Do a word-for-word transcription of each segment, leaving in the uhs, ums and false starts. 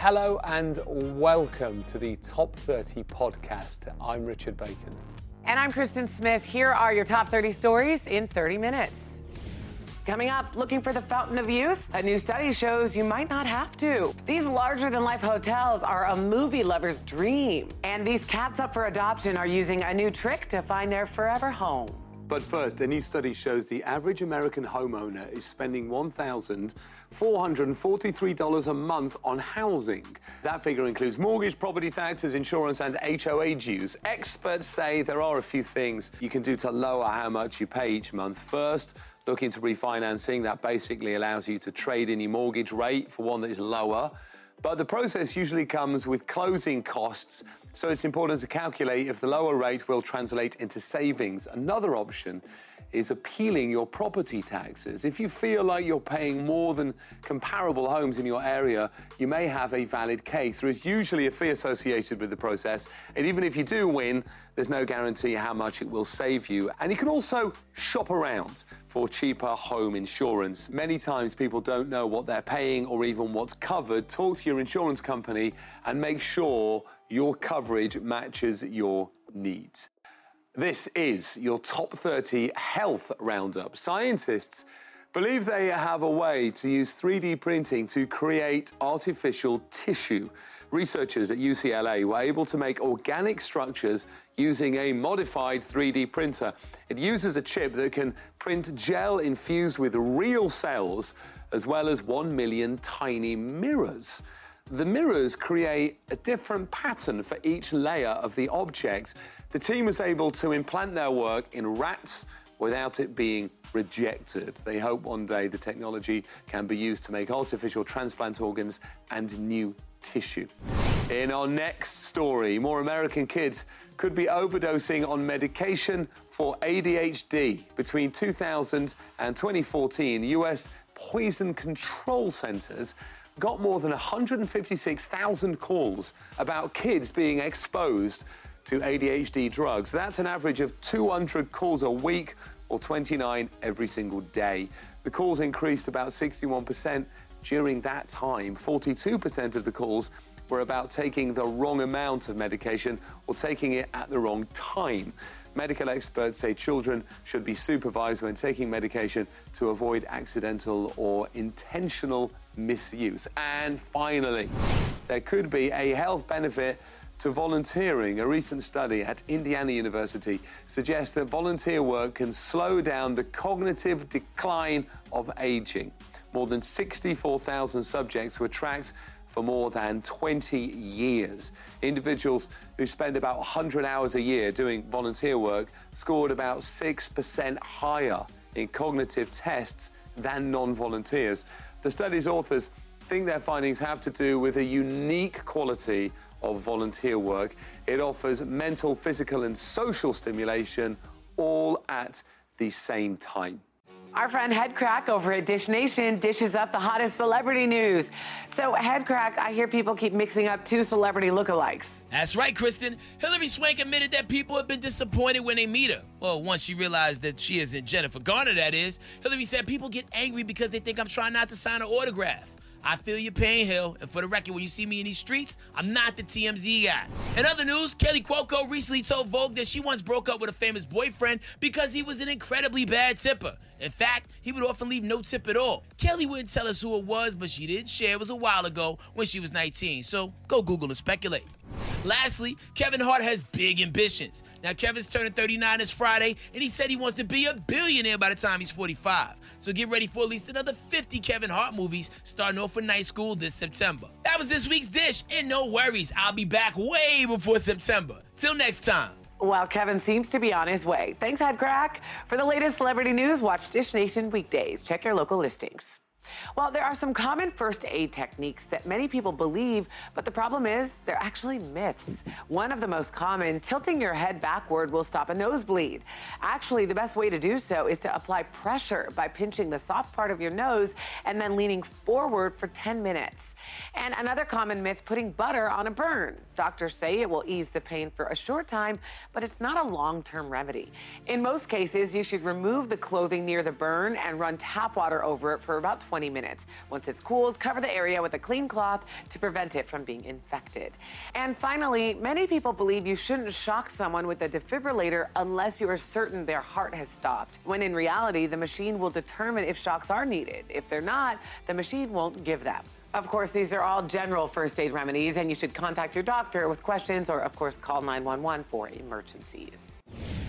Hello and welcome to the Top thirty podcast. I'm Richard Bacon. And I'm Kristen Smith. Here are your top thirty stories in thirty minutes. Coming up, looking for the fountain of youth? A new study shows you might not have to. These larger-than-life hotels are a movie lover's dream. And these cats up for adoption are using a new trick to find their forever home. But first, a new study shows the average American homeowner is spending one thousand four hundred forty-three dollars a month on housing. That figure includes mortgage, property taxes, insurance, and H O A dues. Experts say there are a few things you can do to lower how much you pay each month. First, look into refinancing. That basically allows you to trade in your mortgage rate for one that is lower. But the process usually comes with closing costs, so it's important to calculate if the lower rate will translate into savings. Another option is appealing your property taxes. If you feel like you're paying more than comparable homes in your area, you may have a valid case. There is usually a fee associated with the process, and even if you do win, there's no guarantee how much it will save you. And you can also shop around for cheaper home insurance. Many times people don't know what they're paying or even what's covered. Talk to your insurance company and make sure your coverage matches your needs. This is your top thirty health roundup. Scientists believe they have a way to use three D printing to create artificial tissue. Researchers at U C L A were able to make organic structures using a modified three D printer. It uses a chip that can print gel infused with real cells, as well as one million tiny mirrors. The mirrors create a different pattern for each layer of the object. The team was able to implant their work in rats without it being rejected. They hope one day the technology can be used to make artificial transplant organs and new tissue. In our next story, more American kids could be overdosing on medication for A D H D. Between two thousand and twenty fourteen, U S poison control centers got more than one hundred fifty-six thousand calls about kids being exposed to A D H D drugs. That's an average of two hundred calls a week, or twenty-nine every single day. The calls increased about sixty-one percent during that time. forty-two percent of the calls were about taking the wrong amount of medication or taking it at the wrong time. Medical experts say children should be supervised when taking medication to avoid accidental or intentional misuse. And finally, there could be a health benefit to volunteering. A recent study at Indiana University suggests that volunteer work can slow down the cognitive decline of aging. More than sixty-four thousand subjects were tracked for more than twenty years. Individuals who spend about one hundred hours a year doing volunteer work scored about six percent higher in cognitive tests than non-volunteers. The study's authors think their findings have to do with a unique quality of volunteer work. It offers mental, physical, and social stimulation all at the same time. Our friend Headcrack over at Dish Nation dishes up the hottest celebrity news. So, Headcrack, I hear people keep mixing up two celebrity lookalikes. That's right, Kristen. Hilary Swank admitted that people have been disappointed when they meet her. Well, once she realized that she isn't Jennifer Garner, that is. Hilary said people get angry because they think I'm trying not to sign an autograph. I feel your pain, Hill, and for the record, when you see me in these streets, I'm not the T M Z guy. In other news, Kelly Cuoco recently told Vogue that she once broke up with a famous boyfriend because he was an incredibly bad tipper. In fact, he would often leave no tip at all. Kelly wouldn't tell us who it was, but she did share it was a while ago when she was nineteen, so go Google and speculate. Lastly, Kevin Hart has big ambitions. Now, Kevin's turning thirty-nine this Friday, and he said he wants to be a billionaire by the time he's forty-five. So get ready for at least another fifty Kevin Hart movies starting off with Night School this September. That was this week's Dish, and no worries, I'll be back way before September. Till next time. Well, Kevin seems to be on his way. Thanks, Headcrack. For the latest celebrity news, watch Dish Nation weekdays. Check your local listings. Well, there are some common first aid techniques that many people believe, but the problem is they're actually myths. One of the most common, tilting your head backward will stop a nosebleed. Actually, the best way to do so is to apply pressure by pinching the soft part of your nose and then leaning forward for ten minutes. And another common myth, putting butter on a burn. Doctors say it will ease the pain for a short time, but it's not a long-term remedy. In most cases, you should remove the clothing near the burn and run tap water over it for about twenty twenty minutes. Once it's cooled, cover the area with a clean cloth to prevent it from being infected. And finally, many people believe you shouldn't shock someone with a defibrillator unless you are certain their heart has stopped, when in reality, the machine will determine if shocks are needed. If they're not, the machine won't give them. Of course, these are all general first aid remedies, and you should contact your doctor with questions or, of course, call nine one one for emergencies.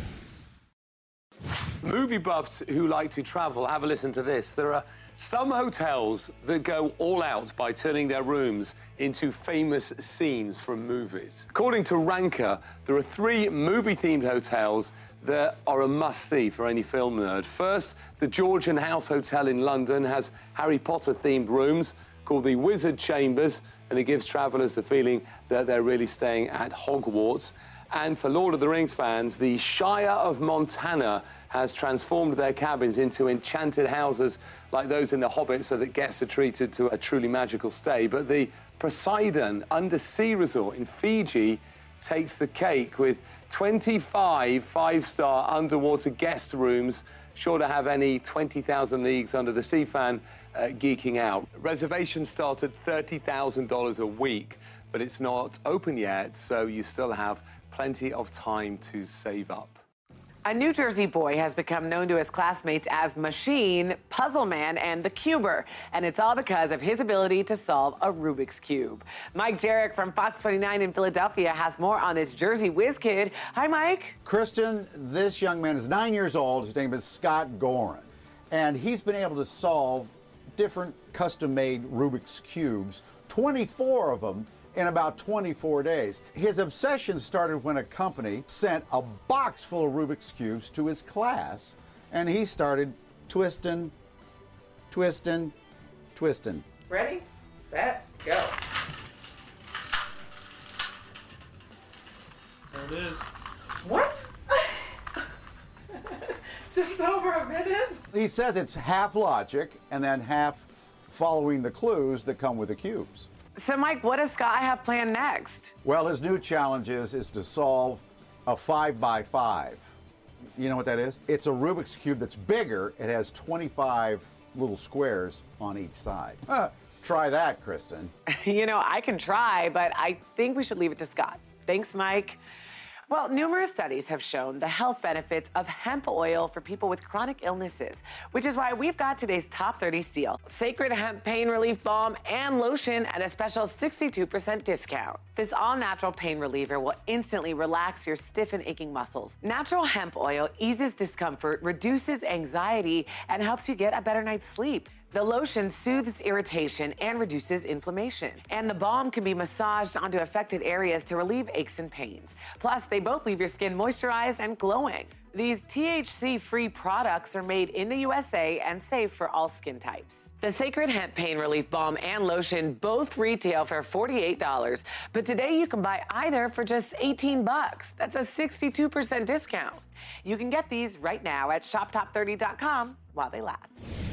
Movie buffs who like to travel, have a listen to this. There are some hotels that go all out by turning their rooms into famous scenes from movies. According to Ranker, there are three movie-themed hotels that are a must-see for any film nerd. First, the Georgian House Hotel in London has Harry Potter-themed rooms called the Wizard Chambers, and it gives travellers the feeling that they're really staying at Hogwarts. And for Lord of the Rings fans, the Shire of Montana has transformed their cabins into enchanted houses like those in The Hobbit, so that guests are treated to a truly magical stay. But the Poseidon Undersea Resort in Fiji takes the cake with twenty-five five-star underwater guest rooms, sure to have any twenty thousand Leagues Under the Sea fan uh, geeking out. Reservations start at thirty thousand dollars a week, but it's not open yet, so you still have plenty of time to save up. A New Jersey boy has become known to his classmates as Machine, Puzzle Man, and the Cuber, and it's all because of his ability to solve a Rubik's Cube. Mike Jarek from Fox twenty-nine in Philadelphia has more on this Jersey whiz kid. Hi, Mike. Kristen, this young man is nine years old. His name is Scott Gorin, and he's been able to solve different custom-made Rubik's Cubes, twenty-four of them, in about twenty-four days. His obsession started when a company sent a box full of Rubik's Cubes to his class, and he started twisting, twisting, twisting. Ready, set, go. There it is. What? Just over a minute? He says it's half logic and then half following the clues that come with the cubes. So, Mike, what does Scott have planned next? Well, his new challenge is, is to solve a five by five. You know what that is? It's a Rubik's Cube that's bigger. It has twenty-five little squares on each side. Huh. Try that, Kristen. You know, I can try, but I think we should leave it to Scott. Thanks, Mike. Well, numerous studies have shown the health benefits of hemp oil for people with chronic illnesses, which is why we've got today's top thirty steal. Sacred Hemp Pain Relief Balm and Lotion at a special sixty-two percent discount. This all-natural pain reliever will instantly relax your stiff and aching muscles. Natural hemp oil eases discomfort, reduces anxiety, and helps you get a better night's sleep. The lotion soothes irritation and reduces inflammation. And the balm can be massaged onto affected areas to relieve aches and pains. Plus, they both leave your skin moisturized and glowing. These T H C-free products are made in the U S A and safe for all skin types. The Sacred Hemp Pain Relief Balm and Lotion both retail for forty-eight dollars, but today you can buy either for just eighteen bucks. That's a sixty-two percent discount. You can get these right now at shop top thirty dot com while they last.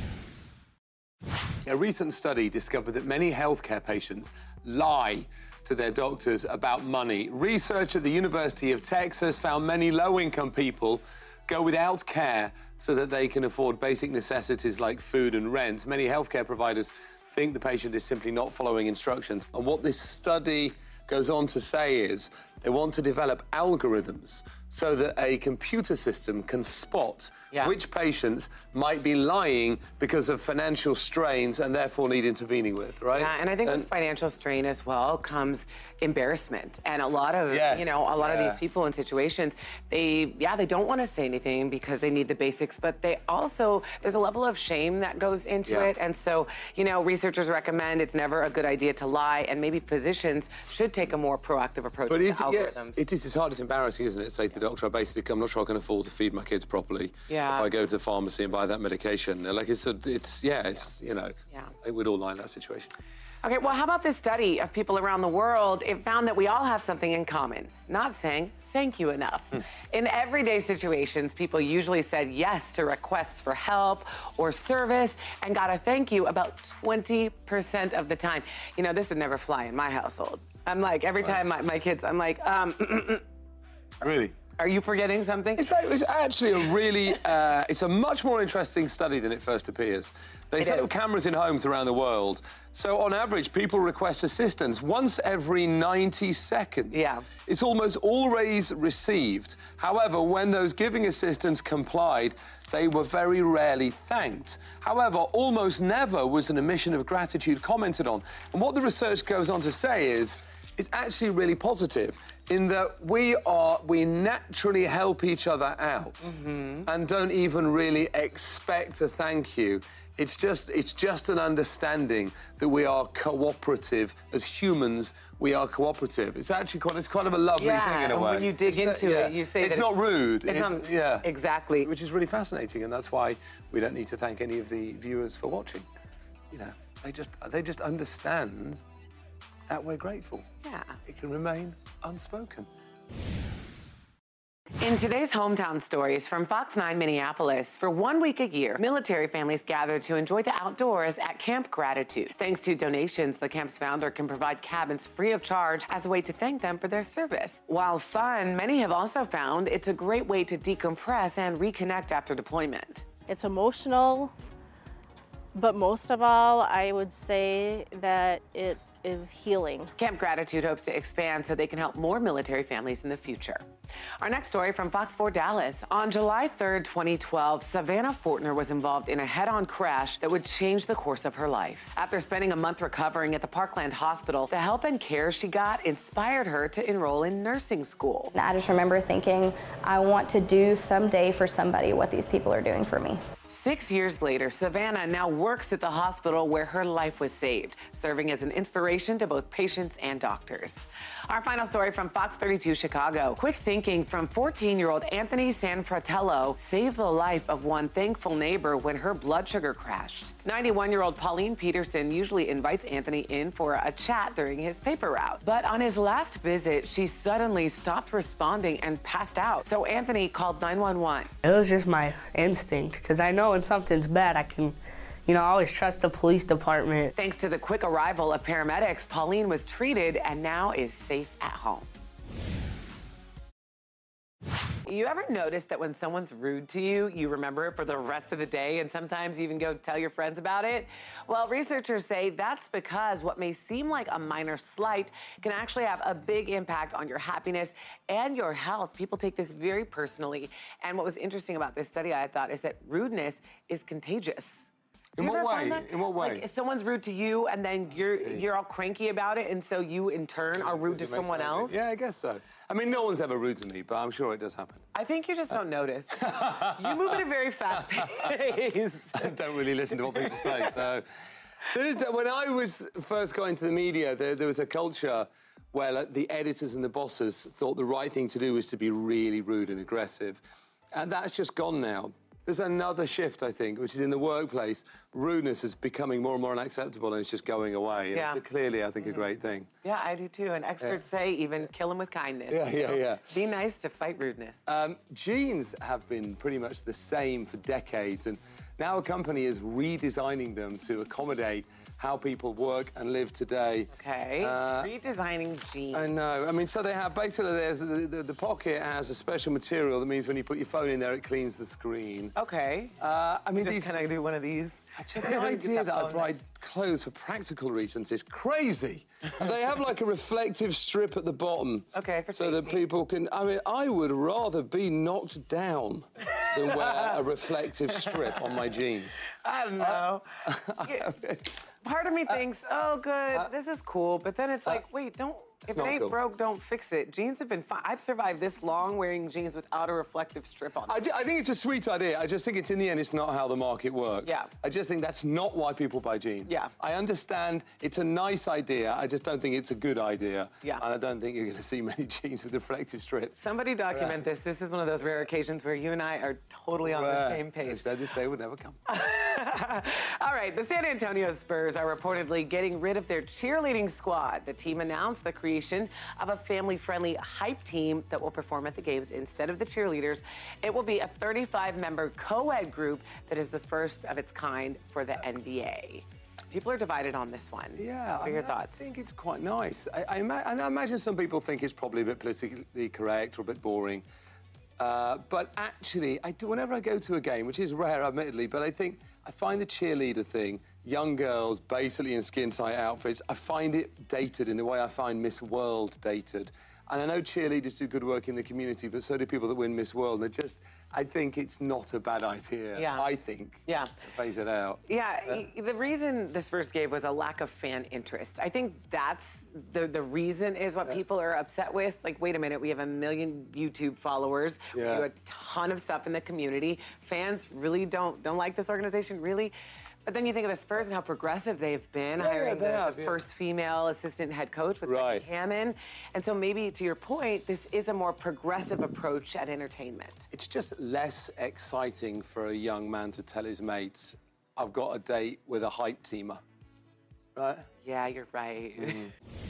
A recent study discovered that many healthcare patients lie to their doctors about money. Research at the University of Texas found many low-income people go without care so that they can afford basic necessities like food and rent. Many healthcare providers think the patient is simply not following instructions. And what this study goes on to say is they want to develop algorithms so that a computer system can spot yeah. which patients might be lying because of financial strains and therefore need intervening with, right? Yeah, and I think and, with financial strain as well comes embarrassment. And a lot of, yes, you know, a lot yeah. of these people in situations, they, yeah, they don't want to say anything because they need the basics, but they also, there's a level of shame that goes into yeah. it. And so, you know, researchers recommend it's never a good idea to lie, and maybe physicians should take a more proactive approach but to it's, algorithms. Yeah, it is, it's hard, it's embarrassing, isn't it? Say to the doctor, I basically, I'm not sure I can afford to feed my kids properly. Yeah. If I go to the pharmacy and buy that medication, they're like, it's, a, it's yeah, it's, you know, Yeah. it would all lie in that situation. Okay, well, how about this study of people around the world? It found that we all have something in common, not saying thank you enough. Hmm. In everyday situations, people usually said yes to requests for help or service and got a thank you about twenty percent of the time. You know, this would never fly in my household. I'm like, every time my, my kids, I'm like, um, Really? Are you forgetting something? It's, a, it's actually a really, uh, it's a much more interesting study than it first appears. They It set is. up cameras in homes around the world. So on average, people request assistance once every ninety seconds. Yeah. It's almost always received. However, when those giving assistance complied, they were very rarely thanked. However, almost never was an admission of gratitude commented on. And what the research goes on to say is, it's actually really positive in that we are, we naturally help each other out mm-hmm. and don't even really expect a thank you. It's just, it's just an understanding that we are cooperative. As humans, we are cooperative. It's actually quite, it's kind of a lovely yeah, thing in a and way. when you dig Isn't into yeah. it, you say it's that not it's, rude. It's, It's, not, yeah. Exactly. Which is really fascinating, and that's why we don't need to thank any of the viewers for watching. You know, they just, they just understand that we're grateful. Yeah. It can remain unspoken. In today's Hometown Stories from Fox nine Minneapolis, for one week a year, military families gather to enjoy the outdoors at Camp Gratitude. Thanks to donations, the camp's founder can provide cabins free of charge as a way to thank them for their service. While fun, many have also found it's a great way to decompress and reconnect after deployment. It's emotional, but most of all, I would say that it is healing. Camp Gratitude hopes to expand so they can help more military families in the future. Our next story from Fox four Dallas. On July third, twenty twelve, Savannah Fortner was involved in a head-on crash that would change the course of her life. After spending a month recovering at the Parkland Hospital, the help and care she got inspired her to enroll in nursing school. I just remember thinking, I want to do someday for somebody what these people are doing for me. Six years later, Savannah now works at the hospital where her life was saved, serving as an inspiration to both patients and doctors. Our final story from Fox thirty-two Chicago. Quick thinking from fourteen-year-old Anthony Sanfratello saved the life of one thankful neighbor when her blood sugar crashed. ninety-one-year-old Pauline Peterson usually invites Anthony in for a chat during his paper route. But on his last visit, she suddenly stopped responding and passed out. So Anthony called nine one one. It was just my instinct, because I know when something's bad, I can, you know, always trust the police department. Thanks to the quick arrival of paramedics, Pauline was treated and now is safe at home. You ever notice that when someone's rude to you, you remember it for the rest of the day, and sometimes you even go tell your friends about it? Well, researchers say that's because what may seem like a minor slight can actually have a big impact on your happiness and your health. People take this very personally. And what was interesting about this study, I thought, is that rudeness is contagious. Do In you what ever way? find that? In what way? Like, if someone's rude to you, and then you're you're all cranky about it, and so you in turn are rude to Does it make someone sense? else. Yeah, I guess so. I mean, no one's ever rude to me, but I'm sure it does happen. I think you just don't notice. You move at a very fast pace. I don't really listen to what people say. So, there is, when I was first got into the media, there, there was a culture where like, the editors and the bosses thought the right thing to do was to be really rude and aggressive, and that's just gone now. There's another shift, I think, which is in the workplace. Rudeness is becoming more and more unacceptable, and it's just going away. And Yeah. it's a, clearly, I think, a great thing. Yeah, I do too. And experts say even kill them with kindness. Yeah, you yeah, know? yeah. Be nice to fight rudeness. Um, jeans have been pretty much the same for decades, and now a company is redesigning them to accommodate how people work and live today. Okay. Uh, Redesigning jeans. I know. I mean, so they have basically there's the, the, the pocket has a special material that means when you put your phone in there, it cleans the screen. Okay. Uh, I mean, Just these. kind of do one of these. Actually, the idea that I buy clothes for practical reasons is crazy. And they have like a reflective strip at the bottom. Okay, for so that safety. people can. I mean, I would rather be knocked down than wear a reflective strip on my jeans. I don't know. Yeah. Part of me thinks, oh, good, this is cool. But then it's like, wait, don't. If it not ain't cool. broke, don't fix it. Jeans have been fine. I've survived this long wearing jeans without a reflective strip on. I, ju- I think it's a sweet idea. I just think it's in the end, it's not how the market works. Yeah. I just think that's not why people buy jeans. Yeah. I understand it's a nice idea. I just don't think it's a good idea. Yeah. And I don't think you're going to see many jeans with reflective strips. Somebody document this. This is one of those rare occasions where you and I are totally on the Rare. same page. They said this day would never come. All right, the San Antonio Spurs are reportedly getting rid of their cheerleading squad. The team announced the creation of a family-friendly hype team that will perform at the games instead of the cheerleaders. It will be a thirty-five member co-ed group that is the first of its kind for the N B A. People are divided on this one. Yeah, What are I your mean, thoughts? I think it's quite nice. I, I, ima- and I imagine some people think it's probably a bit politically correct or a bit boring. Uh, but actually, I do, whenever I go to a game, which is rare, admittedly, but I think I find the cheerleader thing, young girls basically in skin-tight outfits, I find it dated in the way I find Miss World dated. And I know cheerleaders do good work in the community, but so do people that win Miss World. They're just, I think it's not a bad idea. Yeah. I think. Yeah. To phase it out. Yeah, uh, the reason the Spurs gave was a lack of fan interest. I think that's the the reason is what yeah. people are upset with. Like, wait a minute, we have a million YouTube followers. Yeah. We do a ton of stuff in the community. Fans really don't don't like this organization, really. But then you think of the Spurs and how progressive they've been, yeah, hiring they the, have, the yeah. first female assistant head coach with right. Becky Hammon. And so maybe, to your point, this is a more progressive approach at entertainment. It's just less exciting for a young man to tell his mates, I've got a date with a hype teamer, right? Yeah, you're right. Mm.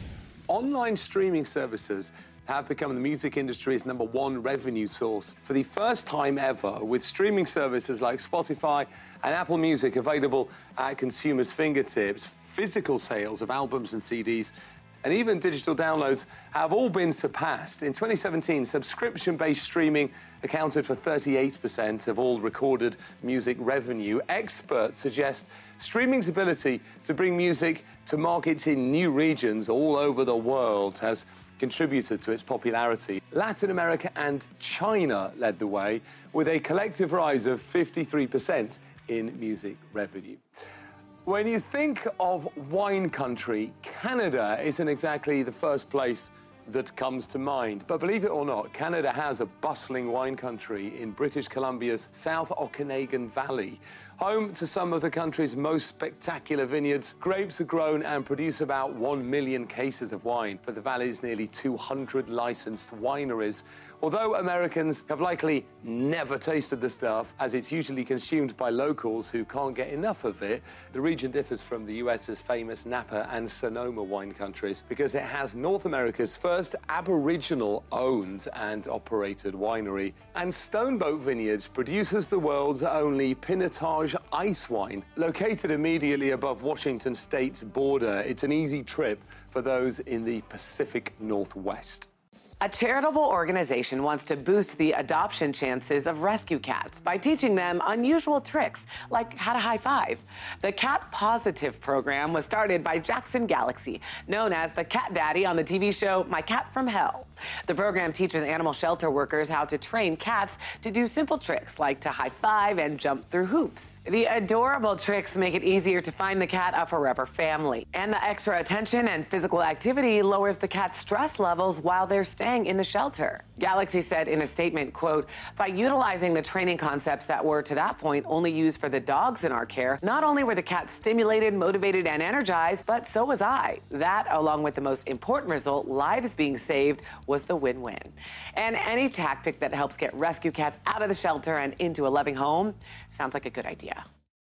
Online streaming services have become the music industry's number one revenue source for the first time ever, with streaming services like Spotify and Apple Music available at consumers' fingertips. Physical sales of albums and C Ds and even digital downloads have all been surpassed. In twenty seventeen, subscription-based streaming accounted for thirty-eight percent of all recorded music revenue. Experts suggest streaming's ability to bring music to markets in new regions all over the world has contributed to its popularity. Latin America and China led the way, with a collective rise of fifty-three percent in music revenue. When you think of wine country, Canada isn't exactly the first place that comes to mind. But believe it or not, Canada has a bustling wine country in British Columbia's South Okanagan Valley. Home to some of the country's most spectacular vineyards, grapes are grown and produce about one million cases of wine for the valley's nearly two hundred licensed wineries. Although Americans have likely never tasted the stuff, as it's usually consumed by locals who can't get enough of it, the region differs from the U S's famous Napa and Sonoma wine countries because it has North America's first Aboriginal-owned and operated winery. And Stoneboat Vineyards produces the world's only Pinotage ice wine. Located immediately above Washington State's border, it's an easy trip for those in the Pacific Northwest. A charitable organization wants to boost the adoption chances of rescue cats by teaching them unusual tricks, like how to high five. The Cat Positive program was started by Jackson Galaxy, known as the Cat Daddy on the T V show My Cat from Hell. The program teaches animal shelter workers how to train cats to do simple tricks like to high five and jump through hoops. The adorable tricks make it easier to find the cat a forever family. And the extra attention and physical activity lowers the cat's stress levels while they're staying in the shelter. Galaxy said in a statement, quote, by utilizing the training concepts that were to that point only used for the dogs in our care, not only were the cats stimulated, motivated, and energized, but so was I. That, along with the most important result, lives being saved, was the win-win. And any tactic that helps get rescue cats out of the shelter and into a loving home sounds like a good idea.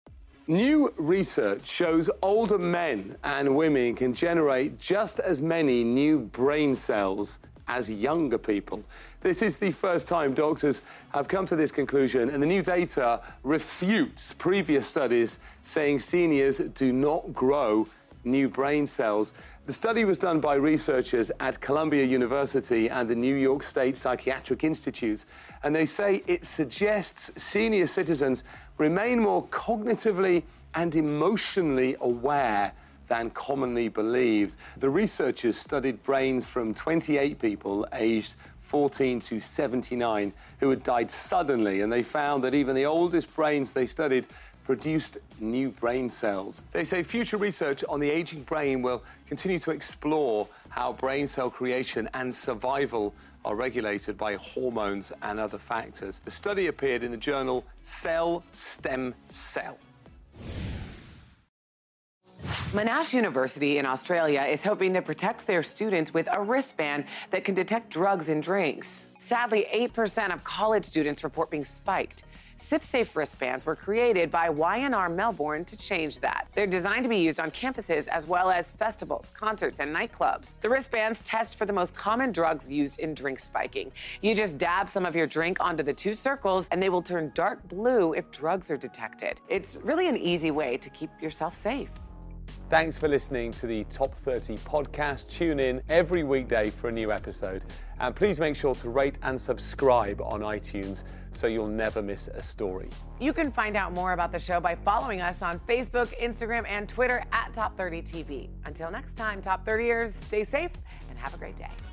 New research shows older men and women can generate just as many new brain cells as younger people. This is the first time doctors have come to this conclusion, and the new data refutes previous studies saying seniors do not grow new brain cells. The study was done by researchers at Columbia University and the New York State Psychiatric Institute, and they say it suggests senior citizens remain more cognitively and emotionally aware than commonly believed. The researchers studied brains from twenty-eight people aged fourteen to seventy-nine who had died suddenly, and they found that even the oldest brains they studied produced new brain cells. They say future research on the aging brain will continue to explore how brain cell creation and survival are regulated by hormones and other factors. The study appeared in the journal Cell Stem Cell. Monash University in Australia is hoping to protect their students with a wristband that can detect drugs in drinks. Sadly, eight percent of college students report being spiked. SipSafe wristbands were created by Y N R Melbourne to change that. They're designed to be used on campuses as well as festivals, concerts, and nightclubs. The wristbands test for the most common drugs used in drink spiking. You just dab some of your drink onto the two circles, and they will turn dark blue if drugs are detected. It's really an easy way to keep yourself safe. Thanks for listening to the Top thirty podcast. Tune in every weekday for a new episode. And please make sure to rate and subscribe on iTunes so you'll never miss a story. You can find out more about the show by following us on Facebook, Instagram, and Twitter at Top thirty T V. Until next time, Top thirtyers, stay safe and have a great day.